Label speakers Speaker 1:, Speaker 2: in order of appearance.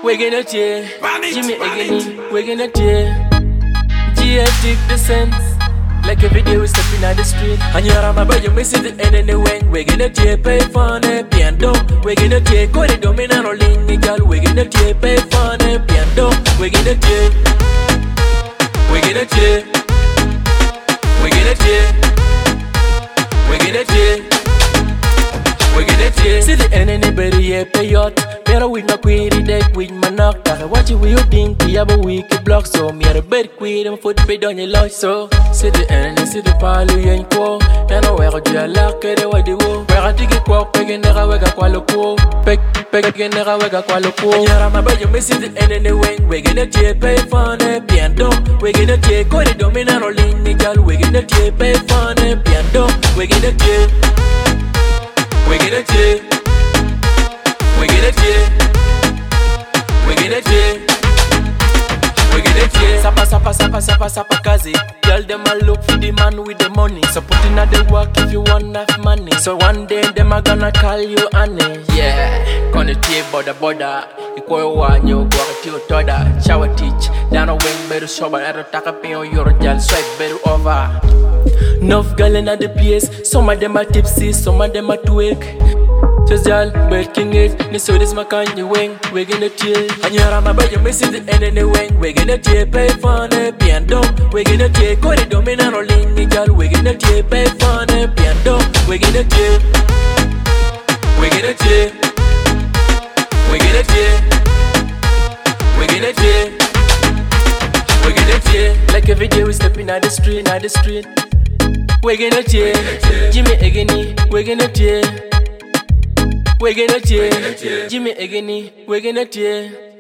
Speaker 1: We're gonna tear Jimmy again, we're gonna tear Gia take the sense like every day we stepping out the street. And you're my boy, you missing the end in the wing. We're gonna tear pay for the piano. We're gonna tear Cody Domino rolling girl. We're gonna tear pay for the piano. We're gonna tear. We're gonna tear. We're gonna tear. We're gonna tear. We're gonna tear. See the end in the berry pay yacht. Better with my query deck with my knock. I watch you with your thing. You have a wicked block. So me a bed queen and foot bed on your lodge. So see the end and see the palo you ain't cool. And I wear a jail like it away the wall. Where I take a quack, peg and never wake a qualo cool. Peg and never wake a qualo cool. You're my boy, you missing the end in the wing. We're gonna tear pay for the piano. We're gonna tear Cody Domino rolling girl. We're gonna tear pay for the piano. We're gonna tear. We're gonna tear. We're gonna tear. We're gonna tear. We're gonna tear. Sapa kazi. Girl them a look for the man with the money. So put in the work if you want enough money. So one day them a gonna call you Annie. Yeah, gonna tear border. Iko one you go to your toda. Shower teach. Down a wing better sober. I don't take a pay on your jail. Swipe better over. Enough girl in the place. Some of them are tipsy, some of them are twig. Just y'all, breaking it. Ni so this my kind of wing. We're gonna tear. And you're my boy, you missing the end in the wing. We're gonna tear pay for the piano. We're gonna tear Cody Domino rolling girl. We're gonna tear pay for the piano. We're gonna tear. We're gonna tear. We're gonna tear. We're gonna tear. We're gonna tear. Like every day we stepping out the street, We're gonna tear. Jimmy again, we're gonna tear. We're gonna tear Jimmy again, we're gonna tear.